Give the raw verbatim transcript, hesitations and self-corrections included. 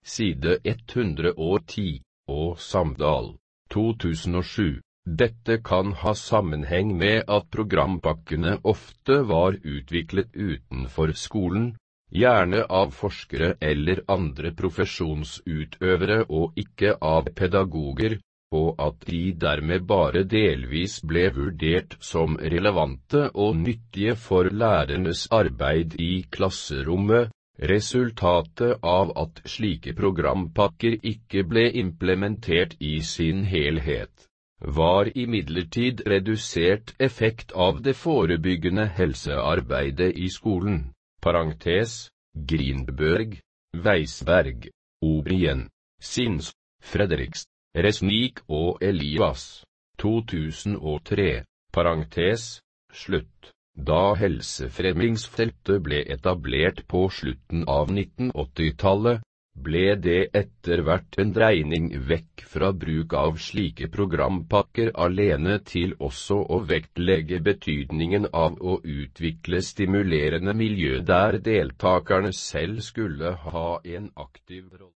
side ett hundre og ti, og Samdal, to tusen og sju. Dette kan ha sammenheng med at programpakkene ofte var utviklet utenfor skolen, gjerne av forskere eller andre profesjonsutøvere og ikke av pedagoger, og at de dermed bare delvis ble vurdert som relevante og nyttige for lærernes arbeid i klasserommet. Resultatet av at slike programpakker ikke ble implementert i sin helhet, var imidlertid redusert effekt av det forebyggende helsearbeidet i skolen. Parentes, Grinberg, Weisberg, O'Brien, Sins, Fredriks, Resnik og Elias, to tusen og tre, parentes, slutt. Da helsefremmingsfeltet ble etablert på slutten av nitten åtti-tallet, ble det etter hvert en dreining vekk fra bruk av slike programpakker alene til også å vektlegge betydningen av å utvikle stimulerende miljø der deltakerne selv skulle ha en aktiv rolle.